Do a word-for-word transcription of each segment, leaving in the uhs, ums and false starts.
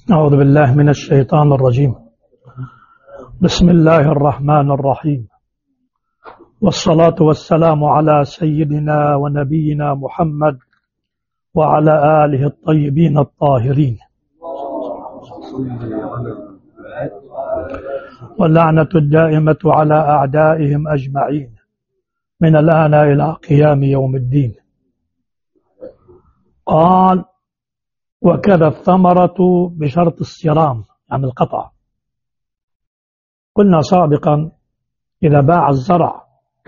أعوذ بالله من الشيطان الرجيم. بسم الله الرحمن الرحيم، والصلاة والسلام على سيدنا ونبينا محمد وعلى آله الطيبين الطاهرين، واللعنة الدائمة على أعدائهم أجمعين من الآن إلى قيام يوم الدين. قال: وكذا الثمرة بشرط الصرام، يعني القطع. قلنا سابقا إذا باع الزرع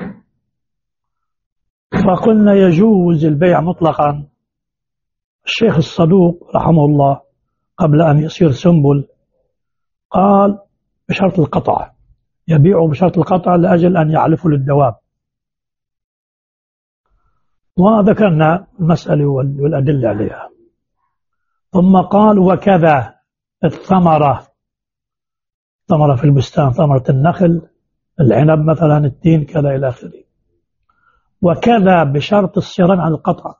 فقلنا يجوز البيع مطلقا. الشيخ الصدوق رحمه الله قبل أن يصير سنبل قال بشرط القطع، يبيع بشرط القطع لأجل أن يعلفوا للدواب، وذكرنا المسألة والأدلة عليها. ثم قال: وكذا الثمرة، ثمرة في البستان، ثمرة النخل، العنب مثلا، التين، كذا إلى آخره. وكذا بشرط الصرام عن القطع،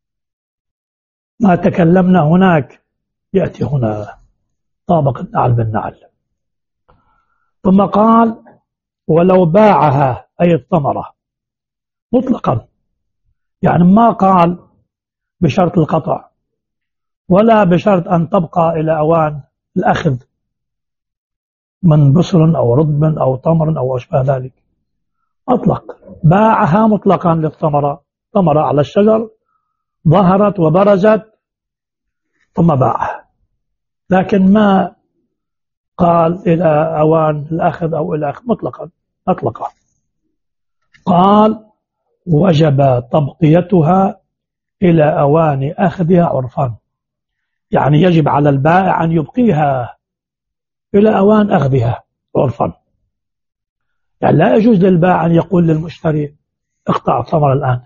ما تكلمنا هناك يأتي هنا طابق النعل بالنعل. ثم قال: ولو باعها أي الثمرة مطلقا، يعني ما قال بشرط القطع ولا بشرط أن تبقى إلى أوان الأخذ من بصر أو رطب أو تمر أو أشبه ذلك، أطلق، باعها مطلقا للثمرة، ثمرة على الشجر ظهرت وبرزت ثم باعها، لكن ما قال إلى أوان الأخذ أو إلى أخذ، مطلقا أطلقه. قال: وجب تبقيتها إلى أوان أخذها عرفا، يعني يجب على البائع أن يبقيها إلى أوان أخذها عرفا، يعني لا يجوز للبائع أن يقول للمشتري اقطع الثمر الآن.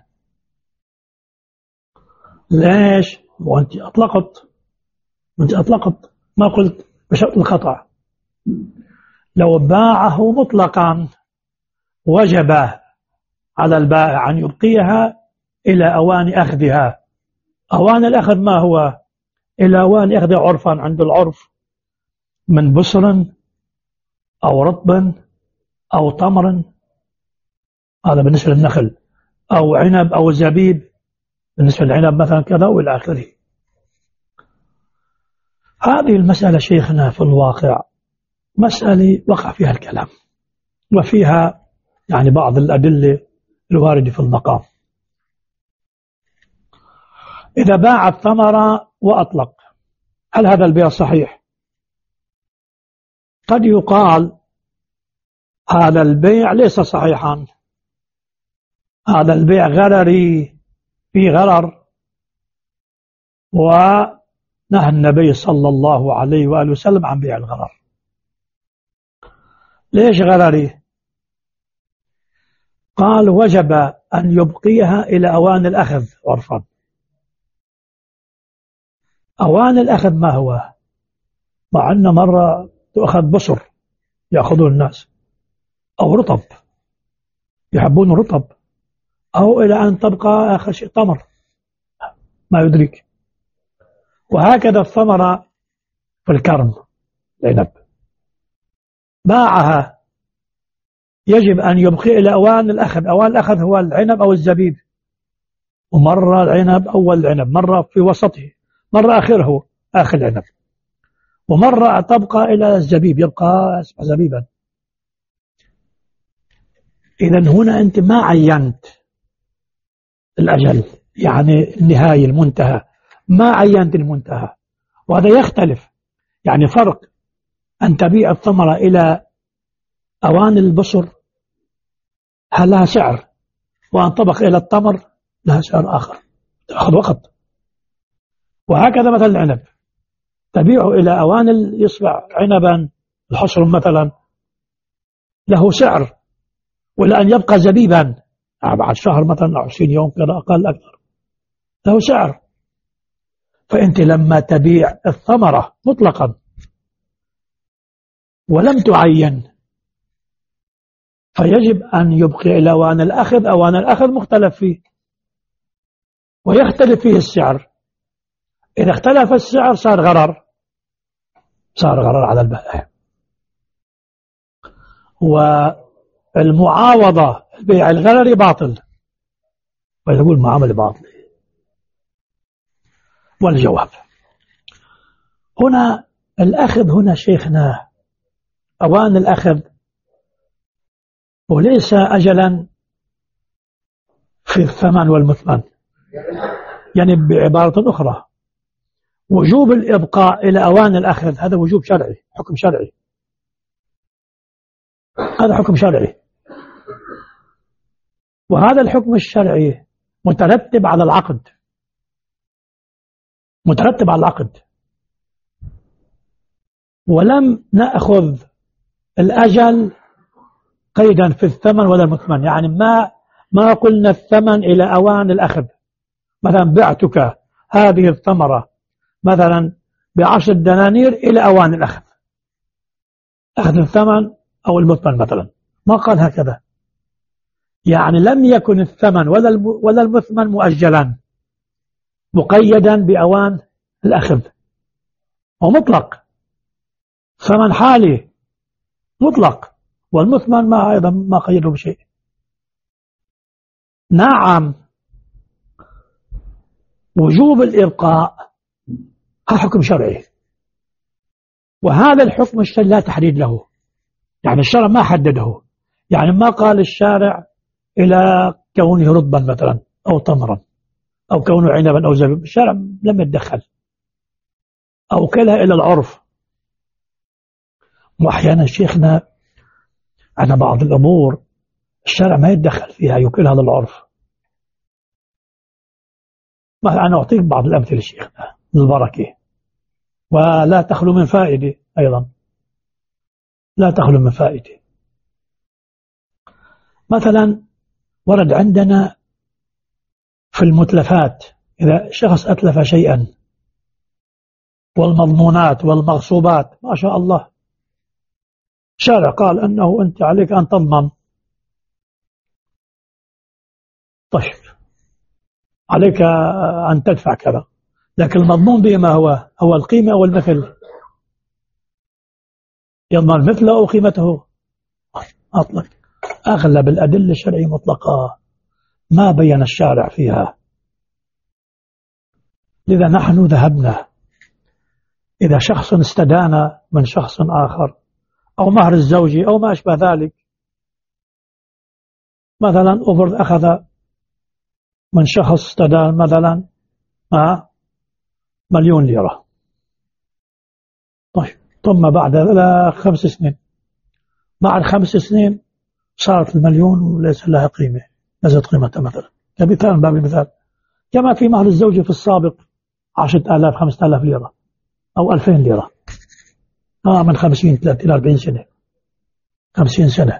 ليش؟ وأنت أطلقت، وأنت أطلقت، ما قلت بشرط القطع. لو باعه مطلقا وجب على البائع أن يبقيها إلى أوان أخذها. أوان الأخذ ما هو؟ إلى أوان أخذ عرفا، عند العرف، من بصر أو رطب أو تمر، هذا بالنسبة للنخل، أو عنب أو زبيب بالنسبة للعنب مثلا، كذا وإلى آخره. هذه المسألة شيخنا في الواقع مسألة وقع فيها الكلام، وفيها يعني بعض الأدلة الواردة في المقام. إذا باع الثمرة وأطلق، هل هذا البيع صحيح؟ قد يقال هذا البيع ليس صحيحا، هذا البيع غرري، في غرر، ونهى النبي صلى الله عليه وآله وسلم عن بيع الغرر. ليش غرري؟ قال: وجب أن يبقيها إلى أوان الأخذ عرفا. أوان الأخذ ما هو؟ مع أن مرة تأخذ بصر يأخذون الناس، أو رطب يحبون رطب، أو إلى أن تبقى آخر شيء تمر ما يدرك. وهكذا الثمرة في الكرم، العنب، باعها يجب أن يبقي إلى أوان الأخذ. أوان الأخذ هو العنب أو الزبيب، ومرة العنب أول العنب، مرة في وسطه، مرة آخره آخر العنب، ومرة تبقى إلى الزبيب، يبقى اسمه زبيبا. إذن هنا أنت ما عينت الأجل، يعني النهاية، المنتهى، ما عينت المنتهى، وهذا يختلف. يعني فرق أن تبيع الثمرة إلى أوان البصر هل لها سعر، وأن تبقى إلى التمر لها سعر آخر، تأخذ وقت. وهكذا مثل العنب، تبيعه إلى أوان يصبح عنبا، الحصر مثلا، له سعر، ولا أن يبقى زبيبا بعد شهر مثلا أو عشرين يوم كذا أقل أكثر، له سعر. فأنت لما تبيع الثمرة مطلقا ولم تعين، فيجب أن يبقي إلى أوان الأخذ. أوان الأخذ مختلف فيه، ويختلف فيه السعر. إذا اختلف السعر صار غرر، صار غرر على البائع. والمعاوضة البيع الغرري باطل، ويقول معاملة باطل. والجواب هنا الأخذ، هنا شيخنا أوان الأخذ وليس أجلا في الثمن والمثمن. يعني بعبارة أخرى وجوب الإبقاء إلى أوان الأخذ هذا وجوب شرعي، حكم شرعي، هذا حكم شرعي. وهذا الحكم الشرعي مترتب على العقد، مترتب على العقد. ولم نأخذ الأجل قيدا في الثمن ولا المثمن. يعني ما ما قلنا الثمن إلى أوان الأخذ. مثلا بعتك هذه الثمرة مثلا بعشر دنانير إلى أوان الأخذ، أخذ الثمن أو المثمن مثلا، ما قال هكذا. يعني لم يكن الثمن ولا ولا المثمن مؤجلا مقيدا بأوان الأخذ، ومطلق ثمن حالي مطلق، والمثمن ما أيضا ما قيده بشيء. نعم وجوب الإبقاء هذا حكم شرعي، وهذا الحكم الشرعي لا تحديد له. يعني الشرع ما حدده، يعني ما قال الشارع إلى كونه رطبا مثلا أو تمرا أو كونه عنبا أو زبيب، الشارع لم يتدخل، أو كلها إلى العرف. وأحيانا شيخنا على بعض الأمور الشارع ما يتدخل فيها، يوكلها للعرف. أنا أعطيك بعض الأمثلة شيخنا للبركة، ولا تخلو من فائدة أيضا، لا تخلو من فائدة. مثلا ورد عندنا في المتلفات إذا شخص أتلف شيئا، والمضمونات والمغصوبات ما شاء الله، شارع قال أنه أنت عليك أن تضمن. طيب عليك أن تدفع كذا، لكن المضمون به ما هو؟ هو القيمة أو المثل؟ يضمن مثله أو قيمته؟ أطلق. أغلب الأدلة الشرعية مطلقة ما بين الشارع فيها. لذا نحن ذهبنا إذا شخص استدان من شخص آخر أو مهر الزوجي أو ما أشبه ذلك، مثلا أفرض أخذ من شخص استدان مثلا آه مليون ليرة، طيب ثم بعد خمس سنين، بعد خمس سنين صارت المليون وليس لها قيمة، نزلت قيمتها مثلا كمثال، باب المثال. كما في مهر الزوجي في السابق عشرة آلاف خمسة آلاف ليرة أو ألفين ليرة، آه من خمسين ثلاثين أربعين سنة، خمسين سنة.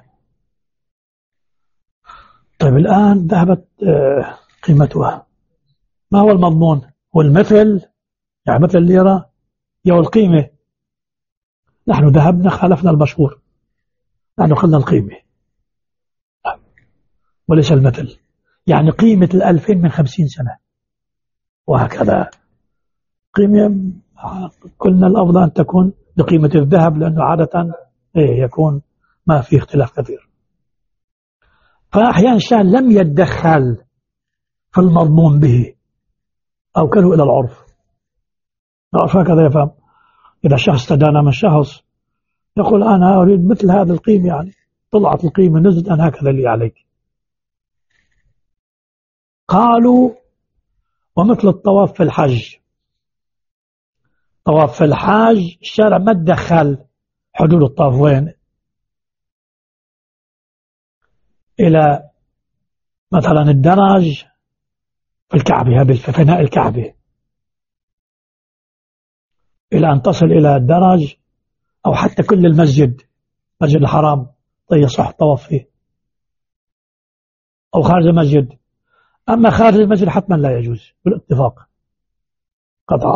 طيب الآن ذهبت آه قيمتها، ما هو المضمون؟ هو المثل، يعني مثل الليرة يو القيمة. نحن ذهبنا خالفنا المشهور، نحن قلنا القيمة وليس المثل، يعني قيمة الألفين من خمسين سنة وهكذا. قيمة قلنا الأفضل أن تكون بقيمة الذهب، لأنه عادة إيه يكون ما في اختلاف كثير. فأحيانا الشارع لم يتدخل في المضمون به أو كله إلى العرف. العرف هكذا يفهم. إذا شخص استدان من شخص يقول أنا أريد مثل هذا القيمة، يعني طلعت القيمة نزلت أنا هكذا اللي عليك. قالوا ومثل الطواف في الحج، طواف في الحاج الشارع ما تدخل حدود الطواف وين، إلى مثلا الدرج في الكعبة، هذه في فناء الكعبة، إلى أن تصل إلى الدرج أو حتى كل المسجد، مسجد الحرام طيب صح طواف فيه، أو خارج المسجد. أما خارج المسجد حتما لا يجوز بالاتفاق قطعا،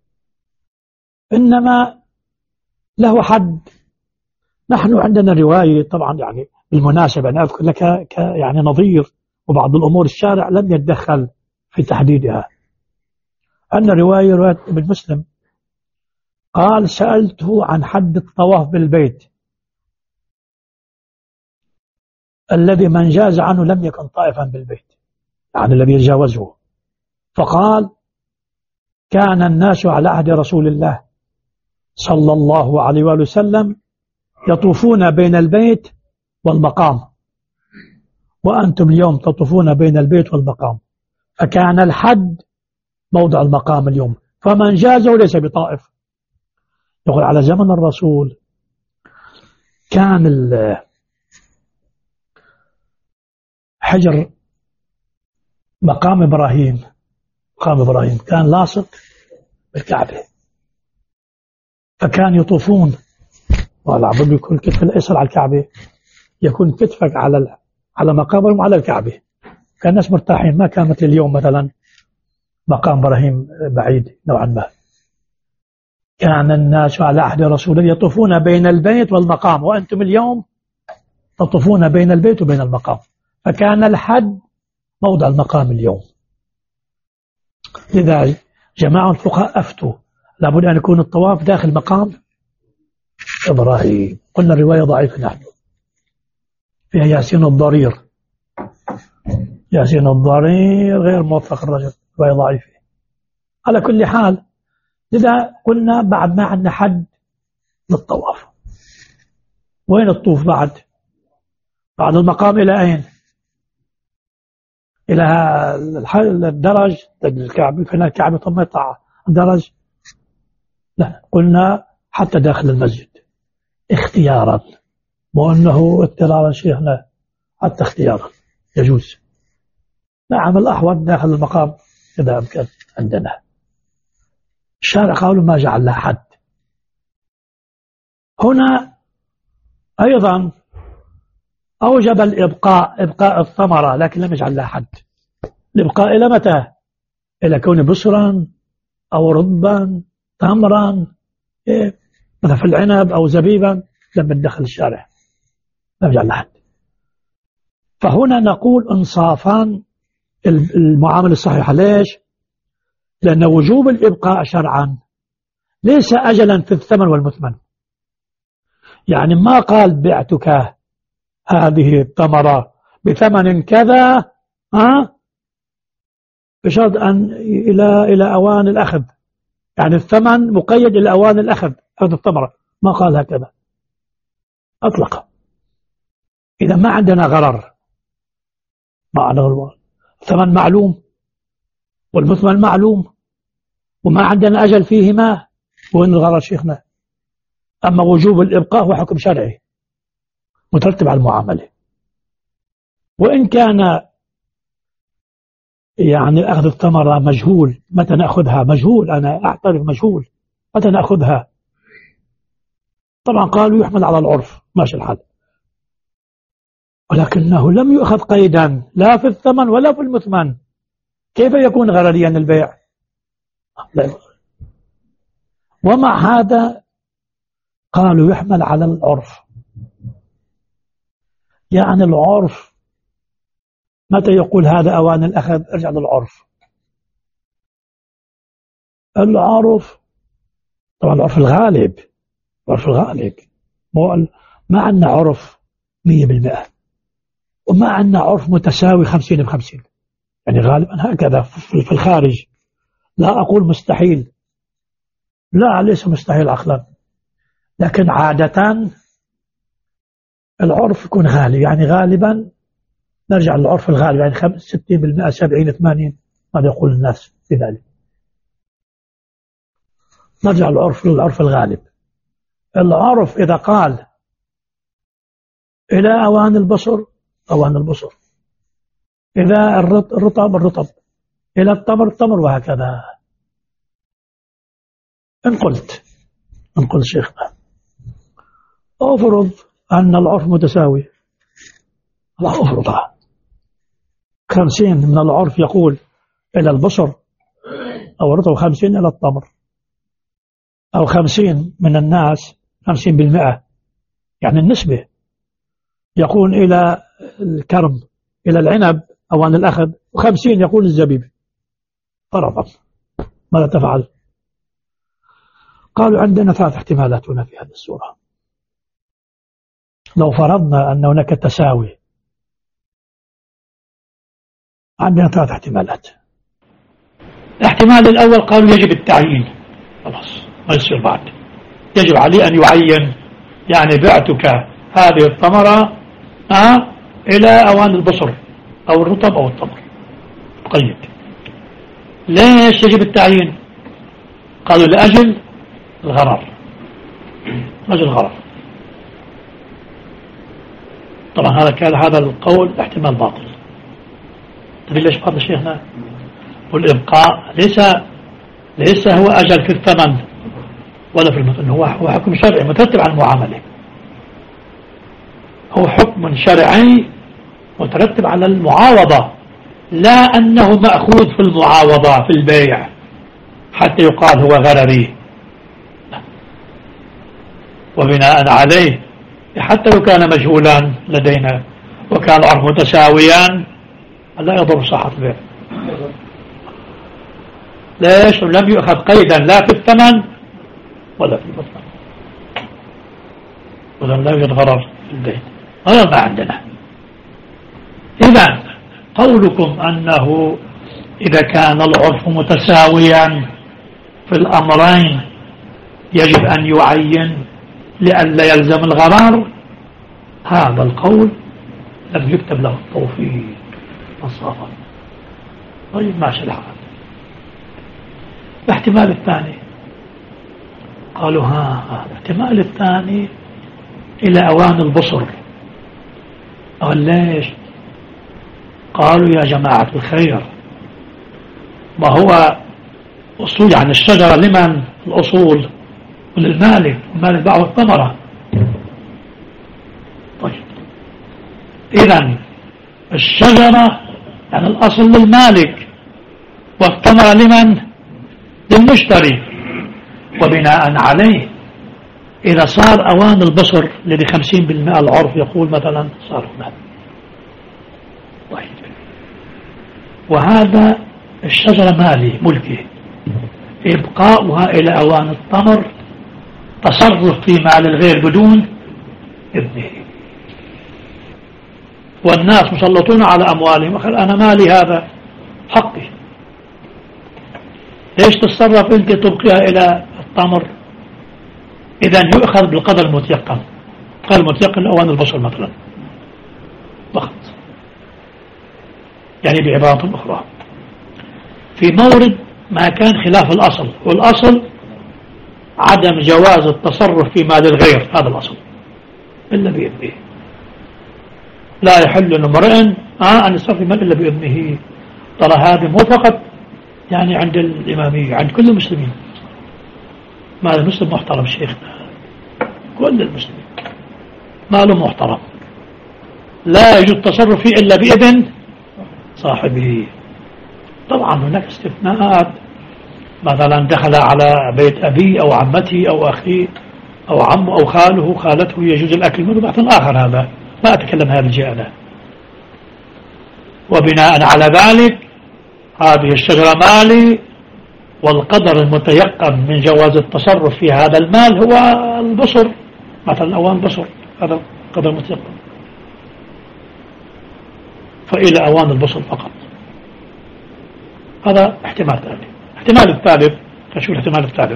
إنما له حد. نحن عندنا رواية طبعا، يعني بالمناسبة أنا أذكر لك ك يعني نظير، وبعض الأمور الشارع لم يتدخل في تحديدها. عندنا رواية رواية ابن مسلم قال سألته عن حد الطواف بالبيت الذي من جاز عنه لم يكن طائفا بالبيت، يعني الذي يتجاوزه. فقال كان الناس على عهد رسول الله صلى الله عليه وآله وسلم يطوفون بين البيت والمقام، وأنتم اليوم تطوفون بين البيت والمقام، فكان الحد موضع المقام اليوم، فمن جازه ليس بطائف. يقول على زمن الرسول كان حجر مقام إبراهيم مقام إبراهيم كان لاصق بالكعبة، فكان يطوفون والعبد يكون كتف الأيسر على الكعبة، يكون كتفك على على مقامهم وعلى الكعبة. كان الناس مرتاحين، ما كان مثل اليوم مثلا مقام إبراهيم بعيد نوعا ما. كان الناس على عهد رسول الله يطوفون بين البيت والمقام، وأنتم اليوم تطوفون بين البيت وبين المقام، فكان الحد موضع المقام اليوم. لذلك جماعة الفقهاء أفتوا لابد أن يكون الطواف داخل مقام إبراهيم. قلنا الرواية ضعيفة نحن، فيها ياسين الضرير ياسين الضرير غير موثق الرجل، رواية ضعيفة. على كل حال لذا قلنا بعد ما عندنا حد للطواف، وين الطوف بعد بعد المقام إلى أين؟ إلى الدرج الكعبة، فإن الكعبة ثم يطلع الدرج، لا قلنا حتى داخل المسجد اختيارا، وأنه اضطرارا شيخنا، حتى اختيارا يجوز. نعم الأحوط داخل المقام إذا أمكن عندنا. الشارع قالوا ما جعل له حد. هنا أيضا أوجب الإبقاء إبقاء الثمرة، لكن لم يجعل لها حد. الإبقاء إلى متى؟ إلى كون بصرا أو رطبا تمرا، إيه؟ مثلا في العنب أو زبيبا لم يدخل الشارع، لم يجعل لها حد. فهنا نقول انصافا المعاملة الصحيحة. ليش؟ لأن وجوب الإبقاء شرعا ليس أجلا في الثمن والمثمن. يعني ما قال بعتك هذه الثمرة بثمن كذا ها بشرط أن إلى إلى أوان الأخذ، يعني الثمن مقيد إلى أوان الأخذ هذه الثمرة، ما قال هكذا أطلق. إذا ما عندنا غرر، ما عندنا غرر، الثمن معلوم والمثمن معلوم وما عندنا أجل فيهما، وين الغرر شيخنا؟ أما وجوب الإبقاء هو حكم شرعي مترتب على المعاملة، وإن كان يعني أخذ الثمرة مجهول، متى نأخذها مجهول، أنا أعترف مجهول متى نأخذها. طبعا قالوا يحمل على العرف ماشي الحال، ولكنه لم يؤخذ قيدا لا في الثمن ولا في المثمن، كيف يكون غرريا البيع؟ لا. ومع هذا قالوا يحمل على العرف، يعني العرف متى يقول هذا أوان الأخذ؟ ارجع للعرف. العرف طبعا العرف الغالب، العرف الغالب ما عندنا عرف مية بالمئة، وما عندنا عرف متساوي خمسين بخمسين، يعني غالبا هكذا في الخارج. لا أقول مستحيل، لا ليس مستحيل عقلا، لكن عادة العرف يكون غالب، يعني غالبا نرجع للعرف الغالب، يعني ستين بالمئة سبعين ثمانين ماذا يقول الناس في ذلك. نرجع للعرف للعرف الغالب. العرف إذا قال إلى أوان البصر أوان البصر، إذا الرطب الرطب، إلى التمر التمر، وهكذا. إن قلت إن قلت شيخنا أفرض أن العرف متساوي، الله أفرضها خمسين من العرف يقول إلى البصر أو الرطب، خمسين إلى التمر، أو خمسين من الناس خمسين بالمئة، يعني النسبة يقول إلى الكرم إلى العنب أوان الأخذ، وخمسين يقول الزبيب فرضا، ماذا تفعل؟ قالوا عندنا ثلاث احتمالات هنا في هذه السورة. لو فرضنا أن هناك تساوي عندنا ثلاث احتمالات. الاحتمال الأول قالوا يجب التعيين، خلاص ما يصير بعد، يجب عليه أن يعين، يعني بعتك هذه الثمرة آه إلى أوان البصر أو الرطب أو التمر، قيد. ليش يجب التعيين؟ قالوا لأجل الغرر، لأجل الغرر. طبعا هذا كان هذا القول احتمال باطل. طيب ليش باطل شيخنا؟ والإبقاء ليس ليس هو أجل في الثمن ولا في المثل، هو هو حكم شرعي مترتب على المعاملة، هو حكم شرعي مترتب على المعاوضة، لا أنه مأخوذ في المعاوضة في البيع حتى يقال هو غرري. وبناء عليه حتى لو كان مجهولا لدينا وكان العرف متساويا لا يضر صحة البيع. ليش؟ لم يؤخذ قيدا لا في الثمن ولا في البطن، ولم لا يوجد غرر في البيع، هذا ما عندنا. إذا قولكم أنه إذا كان العرف متساويا في الأمرين يجب أن يعين لئلا يلزم الغرار، هذا القول لم يكتب له التوفيق مصافا. طيب ماشي الحال. الاحتمال الثاني قالوا ها الاحتمال الثاني إلى أوان البصر. قال ليش؟ قالوا يا جماعة الخير، ما هو أصول يعني الشجرة لمن؟ الأصول وللمالك، المالك باعه الثمرة. طيب إذن الشجرة يعني الأصل للمالك والثمرة لمن؟ للمشتري. وبناء عليه إذا صار أوان البصر الذي خمسين بالمئة العرف يقول مثلا صار هنا. طيب وهذا الشجرة مالي ملكي، إبقاؤها إلى أوان الثمر تصرف في مال الغير بدون إذنه، والناس مسلطون على أموالهم، وقال أنا مالي هذا حقي، ليش تتصرف أنت تبقيها إلى التمر؟ إذن يؤخذ بالقدر المتيقن، قال المتيقن أوان البصر مثلا فقط. يعني بعبارة أخرى في مورد ما كان خلاف الأصل، والأصل عدم جواز التصرف في مال الغير، هذا الأصل إلا بإذنه، لا يحل لامرئ آه أن يصرف مال إلا بإذنه. ترى هذه مو فقط يعني عند الإمامية، عند كل المسلمين. مال المسلم محترم شيخنا، كل المسلمين ماله محترم، لا يجوز التصرف فيه إلا بإذن صاحبه. طبعا هناك استثناءات، مثلا دخل على بيت أبي أو عمتي أو أخي أو عمه أو خاله خالته يجوز الأكل منه بحث آخر، هذا ما أتكلم هذه الجهة. وبناء على ذلك هذه الشجرة مالي، والقدر المتيقن من جواز التصرف في هذا المال هو البصر مثلا، أوان البصر هذا قدر متيقن، فإلى أوان البصر فقط. هذا احتمال ثاني. احتمال الثالث، نشوف الاحتمال الثالث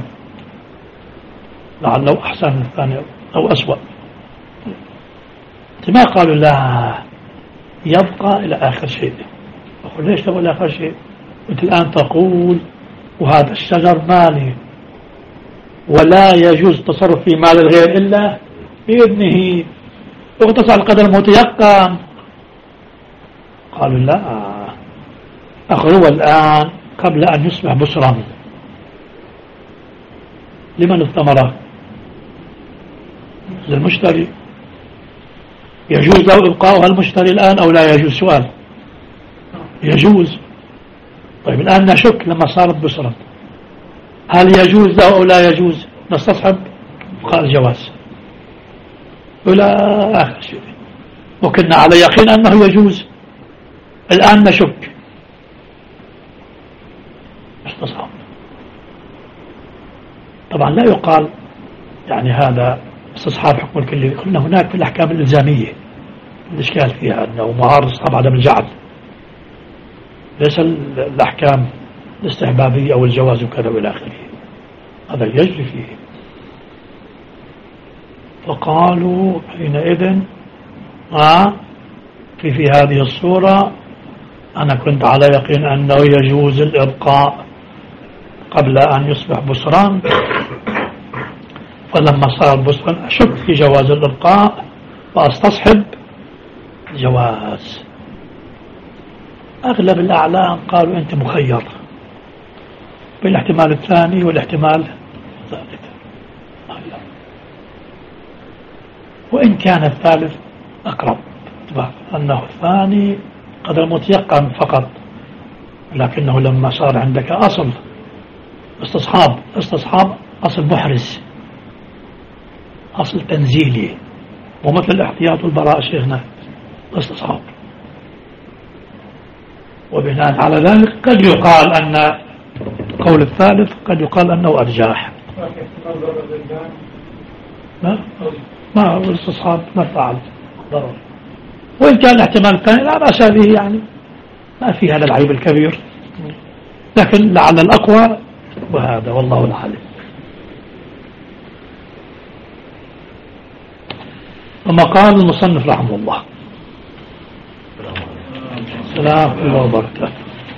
لعله أحسن من الثاني أو أسوأ. ما قالوا لا يبقى إلى آخر شيء. أقول ليش تبقى إلى آخر شيء؟ أنت الآن تقول وهذا الشجر مالي ولا يجوز التصرف في مال الغير إلا بإذنه، واقتصر على القدر المتيقن. قالوا لا، أخذوه الآن قبل أن يصبح بصرا. لمن الثمرة؟ للمشتري. يجوز له إبقاؤها المشتري الآن أو لا يجوز؟ سؤال. يجوز. طيب الآن نشك لما صارت بصرا، هل يجوز له أو لا يجوز؟ نستصحب قال الجواز إلى آخر شيء، وكنا على يقين أنه يجوز، الآن نشك استصحب. طبعا لا يقال يعني هذا استصحاب حكم الكلي، قلنا هناك في الأحكام الإلزامية الإشكال فيها أنه معارض استصحاب عدم الجعل، ليس الأحكام الاستحبابية أو الجواز وكذا وإلى آخره، هذا يجري فيه. فقالوا حينئذ آه في في هذه الصورة أنا كنت على يقين أنه يجوز الإبقاء قبل أن يصبح بصران، فلما صار بصران أشك في جواز الإبقاء وأستصحب جواز. أغلب الأعلام قالوا أنت مخير بالاحتمال الثاني والاحتمال الثالث، وإن كان الثالث أقرب أنه الثاني قدر متيقن فقط، لكنه لما صار عندك أصل استصحاب استصحاب أصل محرز، أصل تنزيلي، ومثل الاحتياط والبراء شيخنا استصحاب، وبناء على ذلك قد يقال أن قول الثالث قد يقال أنه أرجاح. لا ما هو الاستصحاب ما فعل ضرر، وإن كان الاحتمال الثاني لا بأس به، يعني ما في هذا العيب الكبير، لكن لعل الأقوى وهذا والله العالم. ثم قال المصنف رحمه الله السلام الله وبركاته،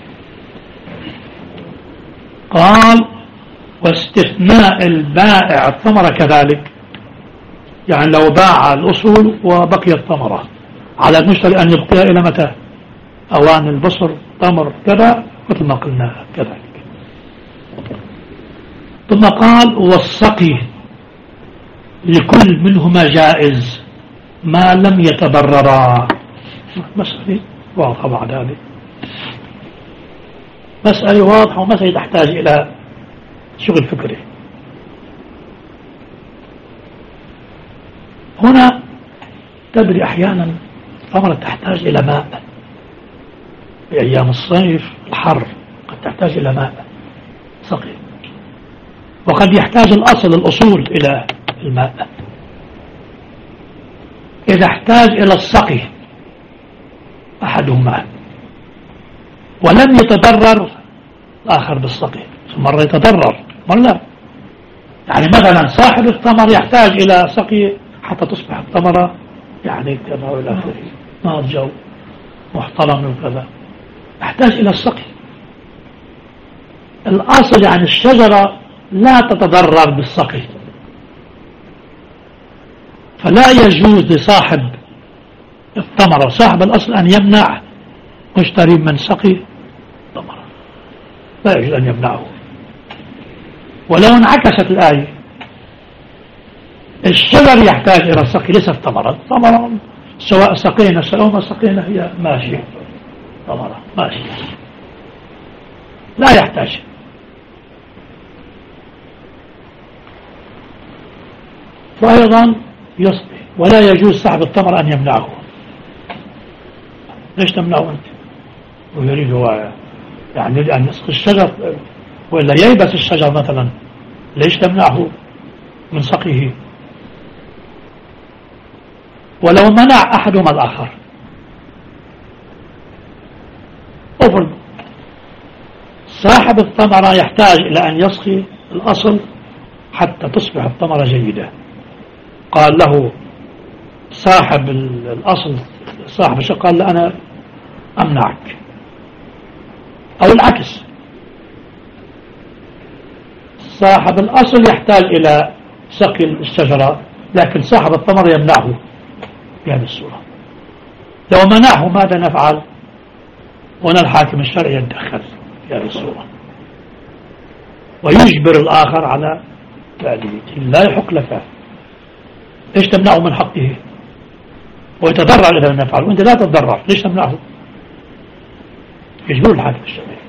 قال واستثناء البائع الثمرة كذلك، يعني لو باع الأصول وبقي الثمرة على المشتري أن يبقيها إلى متى؟ أوان البصر تمر كذا مثل ما قلنا كذلك. ثم قال والسقي لكل منهما جائز ما لم يتضررا. مسألة واضحة بعد هذه، مسألة واضحة ومسألة تحتاج إلى شغل فكري. هنا تدري أحيانا الثمرة تحتاج إلى ماء، في أيام الصيف الحر قد تحتاج إلى ماء سقي، وقد يحتاج الأصل الأصول إلى الماء. إذا احتاج إلى السقي أحدهما ولم يتضرر الآخر بالسقي، مرة يتضرر مرة لا، يعني مثلا صاحب الثمر يحتاج إلى سقي حتى تصبح الثمرة يعني كذا وإلى آخره، نار جو محترم وكذا، يحتاج إلى السقي. الأصل يعني الشجرة لا تتضرر بالسقي، فلا يجوز لصاحب الثمرة صاحب الأصل أن يمنع مشتري من سقي ثمرة، لا يجوز أن يمنعه. ولو انعكست الآية، الشجر يحتاج إلى السقي ليس الثمرة، الثمرة سواء سقينا سواء ما سقينا هي ماشية، ثمرة ماشية لا يحتاج. وأيضا يصبح ولا يجوز صاحب الثمر أن يمنعه. ليش تمنعه أنت؟ ويريد هو يعني أن يسقي الشجر ولا ييبس الشجر مثلا، ليش تمنعه من سقيه؟ ولو منع أحدهما الآخر، أفرض صاحب الثمرة يحتاج إلى أن يسقي الأصل حتى تصبح الثمرة جيدة، قال له صاحب الأصل صاحب الشجر قال له أنا أمنعك، أو العكس صاحب الأصل يحتاج إلى سقي الشجرة لكن صاحب الثمر يمنعه في هذه الصورة. لو منعه ماذا نفعل؟ هنا الحاكم الشرعي يتدخل في هذه الصورة ويجبر الآخر على تأديته، لا يحق لك. ليش تمنعه من حقه ويتضرر إذا لم يفعله؟ أنت لا تتضرر، ليش تمنعه؟ يجبر الحاكم الشرعي،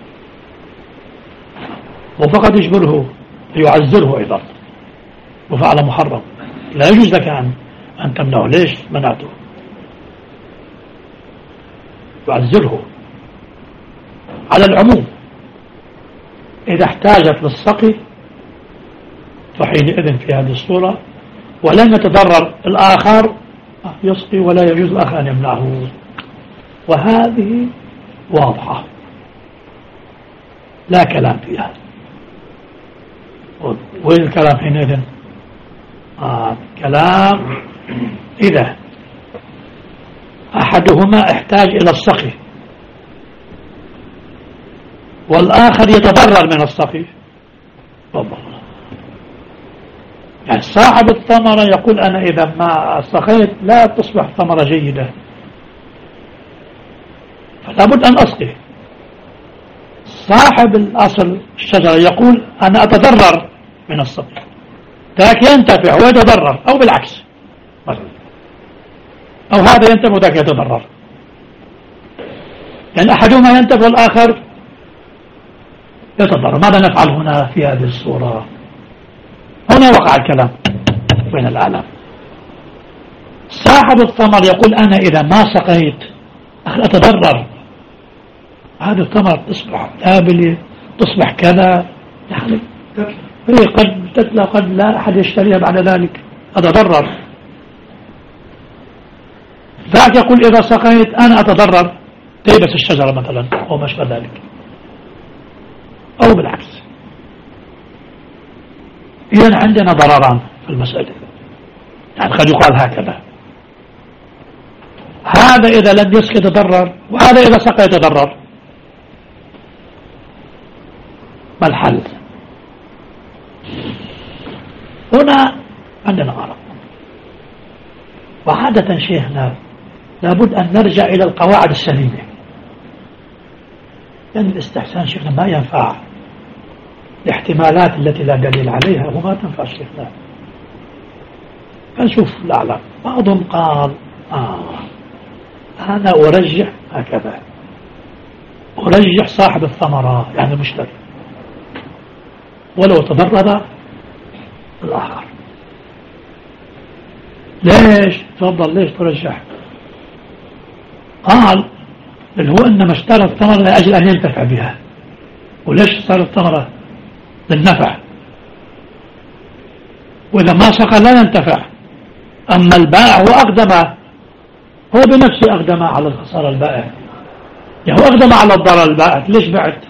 وفقط يجبره يعزره أيضا، وفعل محرم لا يجوز لك أن أن تمنعه. ليش منعته؟ يعزره على العموم. إذا احتاجت للسقي فحينئذ في هذه الصورة ولم يتضرر الآخر يسقي ولا يجوز الآخر أن يمنعه، وهذه واضحة لا كلام فيها. وين الكلام حينئذ؟ آه كلام إذا أحدهما احتاج إلى السقي والآخر يتضرر من السقي، يعني صاحب الثمرة يقول أنا إذا ما سقيت لا تصبح ثمرة جيدة فلا بد أن أسقي. صاحب الأصل الشجرة يقول أنا أتضرر من السقي، ذاك ينتفع ويتضرر أو بالعكس، أو هذا ينتفع وذاك يتضرر، يعني أحدهما ينتفع والآخر يتضرر. ماذا نفعل هنا في هذه الصورة؟ هنا وقع الكلام بين العالم. صاحب الثمر يقول أنا إذا ما سقيت أتضرر، هذه الثمر تصبح تابلة تصبح كذا، يعني هي قد تتلى قد لا أحد يشتريها بعد ذلك، أتضرر. ذاك يقول إذا سقيت أنا أتضرر، تيبس الشجرة مثلا أو ما شابه ذلك، أو بالعكس. إذن عندنا ضرران في المسألة، يعني قد يقال هكذا: هذا إذا لم يسقي يتضرر، وهذا إذا سقى يتضرر. ما الحل؟ هنا عندنا آراء، وعادة شيخنا لابد أن نرجع إلى القواعد السليمة، لأن الاستحسان شيخنا ما ينفع، الاحتمالات التي لا دليل عليها وما تنفع شيخنا. فنشوف الأعلام. بعضهم قال آه أنا أرجح هكذا، أرجح صاحب الثمرة يعني المشتري ولو تضرر الآخر. ليش؟ تفضل ليش ترجح؟ قال اللي هو إنما اشترى الثمرة لأجل أن ينتفع بها. وليش اشترى الثمرة؟ للنفع، وإذا ما سقى لا ينتفع. أما البائع هو أقدم، هو بنفسه أقدم على الخسارة البائع، يعني هو أقدم على الضرر البائع. ليش بعت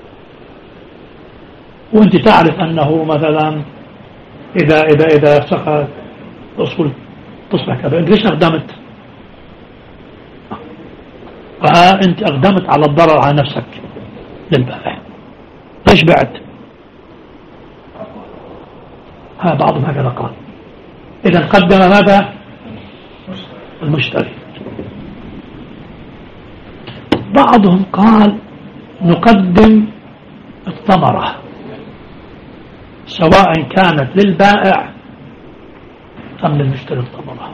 وأنت تعرف أنه مثلا إذا إذا إذا سقى أصول تصبح كذا، أنت ليش أقدمت؟ فأنت أقدمت على الضرر على نفسك للبائع، ليش بعت؟ ها بعضهم هكذا قال. إذا قدم ماذا؟ المشتري. بعضهم قال نقدم الثمرة سواء كانت للبائع أم للمشتري الثمرة.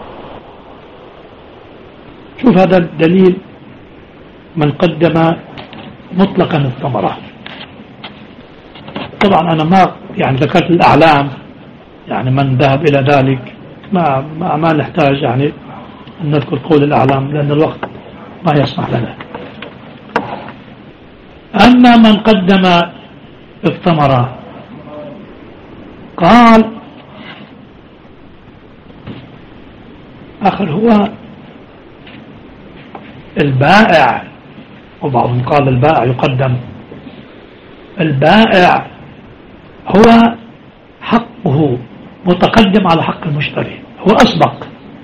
شوف هذا الدليل: من قدم مطلقا الثمرة. طبعا أنا ما يعني ذكرت الأعلام، يعني من ذهب إلى ذلك ما ما, ما نحتاج يعني أن نذكر قول الأعلام لأن الوقت ما يسمح لنا. أما من قدم الثمرة قال آخر هو البائع، وبعضهم قال البائع يقدم. البائع هو حقه متقدم على حق المشتري، هو أسبق.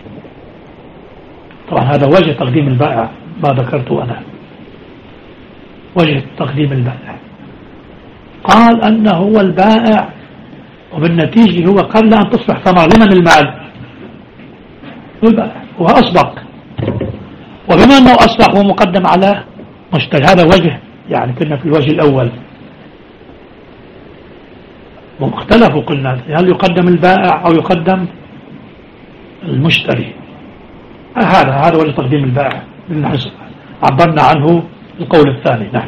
طبعا هذا وجه تقديم البائع ما ذكرته أنا، وجه تقديم البائع. قال أنه هو البائع وبالنتيجة هو قبل أن تصبح ثمرة لمن المال؟ البائع، هو أسبق، وبما أنه أسبق هو مقدم على مشتري. هذا وجه، يعني كنا في الوجه الأول واختلفوا، قلنا هل يقدم البائع أو يقدم المشتري. هذا هذا وجه تقديم البائع، عبرنا عنه القول الثاني نحن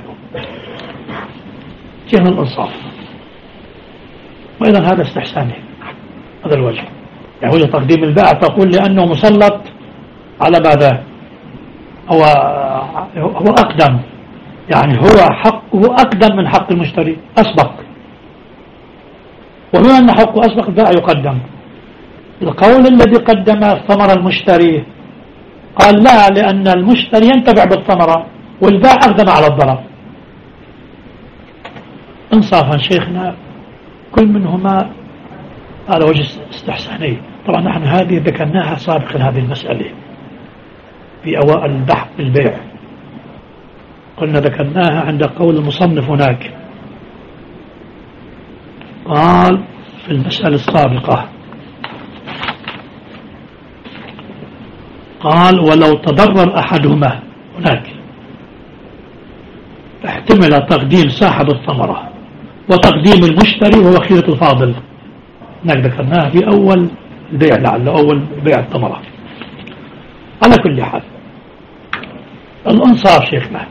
جهة الإنصاف. وإذا هذا استحسانه، هذا الوجه، يعني وجه تقديم البائع تقول لأنه مسلط على ماذا؟ هو هو أقدم، يعني هو حقه أقدم من حق المشتري، أسبق. وبما أن حقه أسبق البائع يقدم. القول الذي قدم الثمرة المشتري قال لا، لأن المشتري ينتفع بالثمرة والبائع أقدم على الضرر. انصافا شيخنا كل منهما على وجه استحساني. طبعا نحن هذه ذكرناها سابقا هذه المسألة في أوائل البحث بالبيع، قلنا ذكرناها عند قول المصنف هناك، قال في المسألة السابقة قال ولو تضرر أحدهما هناك احتمل تقديم صاحب الثمرة وتقديم المشتري وهو خيرة الفاضل. هناك ذكرناها في أول البيع، لعل أول بيع الثمرة. على كل حال الأنصاف شيخنا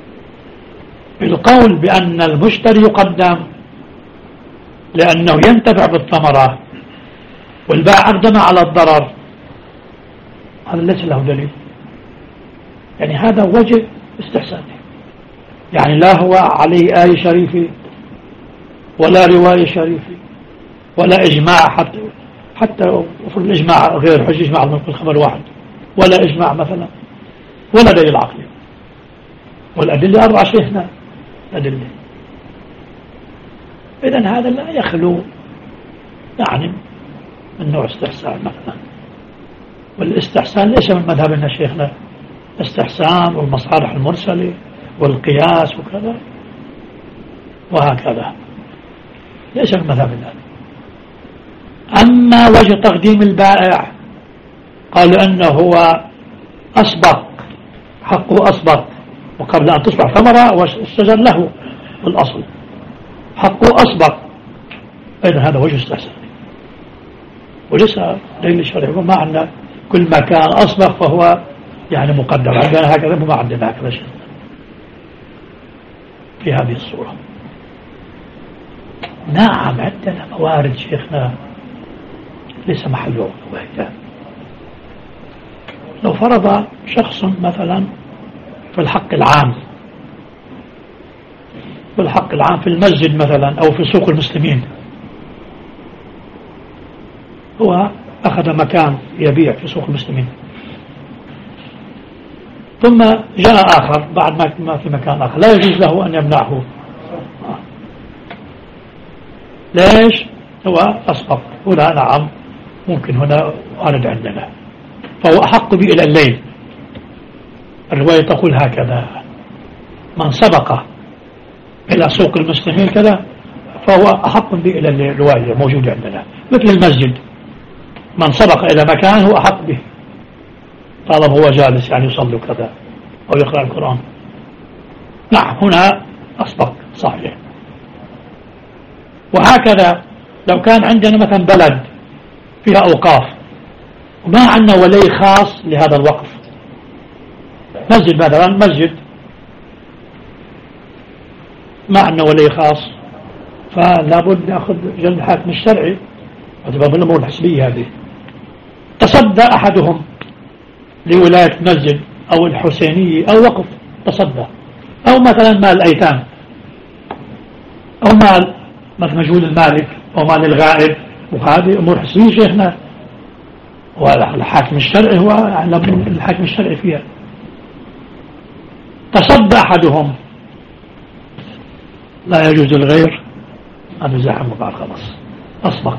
القول بأن المشتري يقدم لأنه ينتفع بالثمرة والبائع أقدم على الضرر، هذا ليس له دليل. يعني هذا وجه استحسانه، يعني لا هو عليه آية شريفة ولا رواية شريفة ولا إجماع، حتى حتى في الإجماع غير حج إجماع من خبر واحد، ولا إجماع مثلا، ولا دليل عقلي. والأدلة أربع شيخنا أدلة. إذن هذا لا يخلو يعني من نوع استحسان مثلا. والاستحسان ليس من مذهبنا شيخنا، استحسان والمصالح المرسلة والقياس وكذا وهكذا ليس من مذهبنا. أما وجه تقديم البائع قالوا أنه هو أسبق، حقه أسبق، وقبل أن تصبح ثمرة والشجر له الأصل حقه أسبق. إذن هذا وجه استحسان وليس دليل شرعي. وما عندنا كل ما كان أسبق فهو يعني مقدم عندنا هكذا، وما عندنا هكذا شيء في هذه الصورة. نعم عندنا موارد شيخنا ليس محله وهي. لو فرض شخص مثلا في الحق العام، في الحق العام في المسجد مثلا أو في سوق المسلمين، هو أخذ مكان يبيع في سوق المسلمين، ثم جاء آخر بعد ما في مكان آخر، لا يجوز له أن يمنعه. ليش؟ هو أسبق. هنا نعم ممكن هنا وارد عندنا، فهو أحق به إلى الليل. الرواية تقول هكذا: من سبق إلى سوق المسلمين كذا فهو أحق به إلى الليل. الرواية موجودة عندنا مثل المسجد، من سبق إلى مكان هو أحق به طالما هو جالس يعني يصلي كذا أو يقرأ القرآن. نعم هنا أسبق صحيح. وهكذا لو كان عندنا مثلا بلد فيها أوقاف وما عندنا ولي خاص لهذا الوقف، مسجد مثلا مسجد ما عندنا ولي خاص، فلا بد نأخذ جلد الحاكم الشرعي وتبقى بالأمور الحسبية هذه. تصدى أحدهم لولاية مسجد أو الحسينية أو وقف تصدى، أو مثلا مال الأيتام أو مال مثل مجهول المالك أو مال الغائب، وهذه أمور حسبية شيخنا، والحاكم الشرعي هو الحاكم الشرعي فيها. تصدى أحدهم لا يجوز الغير أن يزاحمه بعد خلاص أسبق.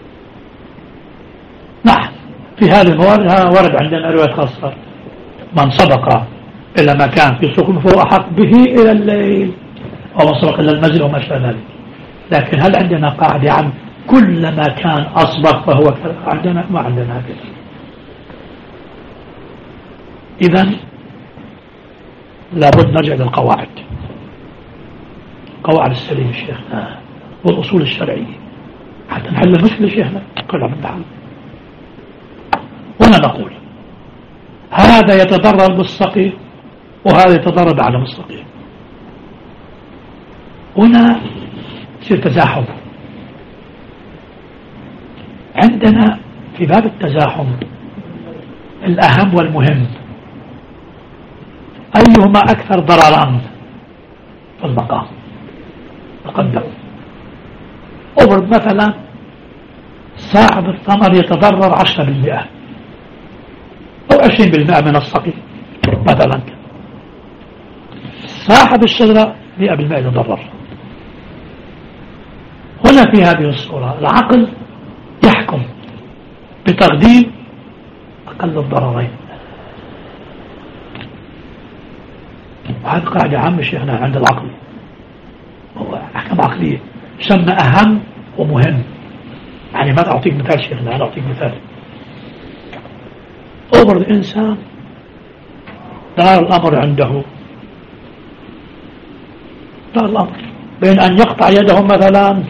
نعم في هذه الموارد ورد عندنا رواية خاصة: من سبق إلى مكان في سوق فهو أحق به إلى الليل، أو من سبق إلى المسجد وما شابه ذلك. لكن هل عندنا قاعدة عن كل ما كان أسبق فهو عندنا؟ ما عندنا هكذا. إذن لابد نرجع للقواعد، قواعد السليم شيخنا والأصول الشرعية حتى نحل المشكلة شيخنا كلها من الحل. هنا نقول هذا يتضرر بالسقي وهذا يتضرر بعدم السقي. هنا يصير تزاحم. عندنا في باب التزاحم الأهم والمهم أيهما أكثر ضررا في المقام تقدم. أضرب مثلا صاحب الثمر يتضرر عشرة بالمئة أو عشرين بالمئة من السقي مثلا، صاحب الشجرة مئة بالمئة يتضرر. هنا في هذه الصورة العقل يحكم بتقديم أقل الضررين. وهذه قاعدة عامة شيخنا عند العقل، هو أحكام عقلية تسمى أهم ومهم. يعني ما أعطيك مثال شيخنا، أنا أعطيك مثال. أمر الإنسان دار الأمر عنده، دار الأمر بين أن يقطع يده مثلا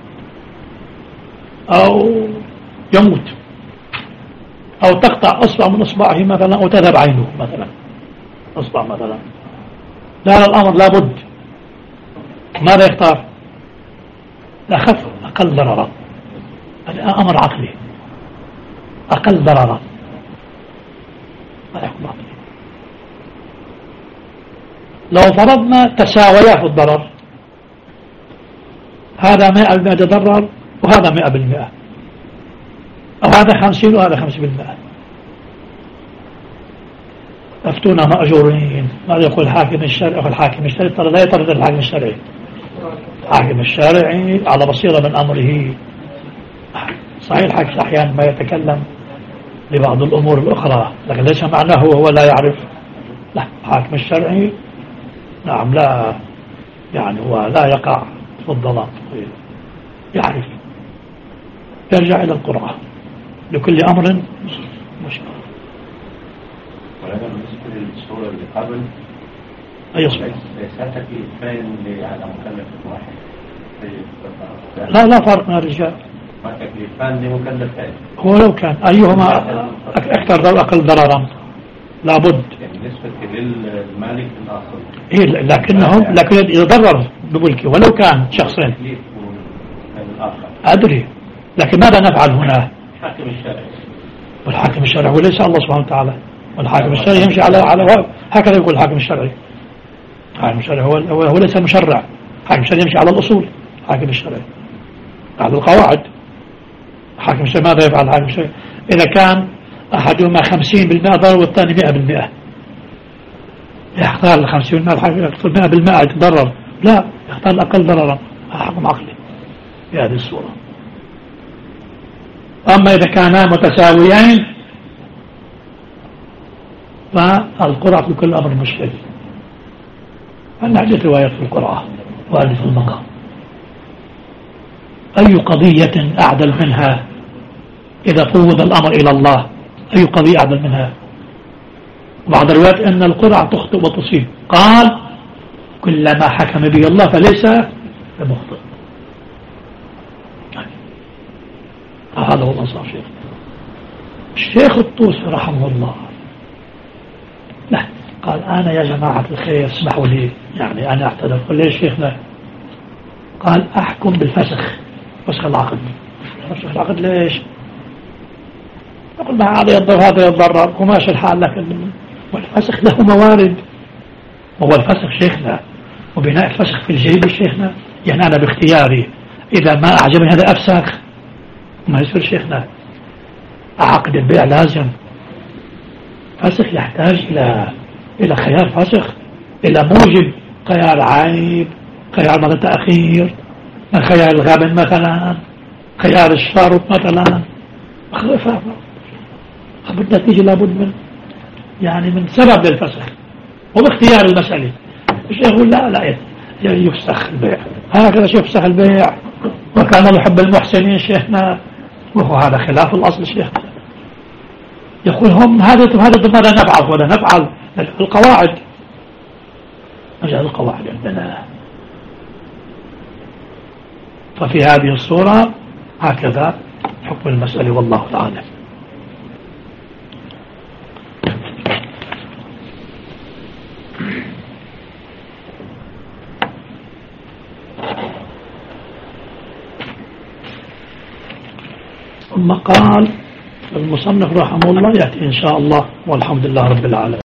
أو يموت، أو تقطع أصبع من أصبعه مثلا، أو تذهب عينه مثلا، أصبع مثلا. دار الأمر لابد ماذا يختار؟ الأخف أقل ضررا. هذا أمر عقلي، أقل ضررا. لو فرضنا تساويا في الضرر، هذا مئة بالمئة يتضرر وهذا مئة بالمئة، أو هذا خمسين وهذا خمسين بالمئة، أفتونا مأجورين. ماذا يقول الحاكم الشرعي؟ أو الحاكم الشرعي ترى لا يطرد الحاكم الشرعي. الحاكم الشرعي على بصيرة من أمره. صحيح الحاكم أحيانا ما يتكلم لبعض الأمور الأخرى، لكن ليس معناه هو لا يعرف. لا، الحاكم الشرعي نعم لا، يعني هو لا يقع في الظلام، يعرف، يرجع إلى القرآن لكل أمر مشكل. ولكن بالنسبة للصورة اللي قبل أي صورة؟ ليس تكليفين على مكلف واحد. لا لا فرق من الرجال. ما تكليفان لمكلفين. هو لو كان أيهما أكثر ضرر أقل ضررا لابد. يعني بالنسبة للمالك الآخر. إيه لكنهم لكن يتضرر بملكه ولو كان شخصين. أدري، لكن ماذا نفعل هنا؟ الحاكم الشرعي. والحاكم الشرعي هو ليس الله سبحانه وتعالى، والحاكم الشرعي يمشي على على هكذا يقول الحاكم الشرعي. الحاكم الشرعي هو هو ليس مشرع، الحاكم الشرعي يمشي على الأصول. الحاكم الشرعي على القواعد. الحاكم الشرعي ماذا يفعل الحاكم الشرعي؟ إذا كان أحدهما خمسين بالمئة ضرر والثاني مئة بالمئة، يختار الخمسين بالمئة، الحاكم يختار مئة بالمئة يتضرر؟ لا، يختار الأقل ضررا. حكم عقلي في هذه الصورة. أما إذا كانا متساويين فالقرعة في كل أمر مشكل. أن عدة روايات في القرعة وهذه في المقام. أي قضية أعدل منها إذا فوض الأمر إلى الله؟ أي قضية أعدل منها؟ بعض الروايات أن القرعة تخطئ وتصيب، قال كلما حكم به الله فليس بمخطئ. هذا هو الأنصار. شيخ الشيخ الطوسي رحمه الله لا، قال أنا يا جماعة الخير اسمحوا لي، يعني أنا أعتذر. قل ليش شيخنا؟ قال أحكم بالفسخ، فسخ العقد. فسخ العقد ليش؟ يقول ما هذا يضر هذا يتضرر وماشي الحال، لكن والفسخ له موارد. وهو الفسخ شيخنا وبناء الفسخ في الجريد شيخنا، يعني أنا باختياري إذا ما أعجبني هذا أفسخ، ما يصير شيخنا. عقد البيع لازم فسخ، يحتاج إلى إلى خيار فسخ، إلى موجب، خيار عيب، خيار مدى تأخير، خيار الغابن مثلا، خيار الشرط مثلا. بالنتيجة لابد من يعني من سبب للفسخ وباختيار المسألة. الشيخ يقول لا لا يفسخ البيع، هكذا يفسخ البيع وكان يحب المحسنين شيخنا، وهو هذا خلاف الأصل شيخنا. يقول هم هذا هذا ماذا نفعل؟ ولا نفعل القواعد، نجعل القواعد عندنا. ففي هذه الصورة هكذا حكم المسألة والله تعالى. ثم قال المصنف رحمه الله يأتي إن شاء الله، والحمد لله رب العالمين.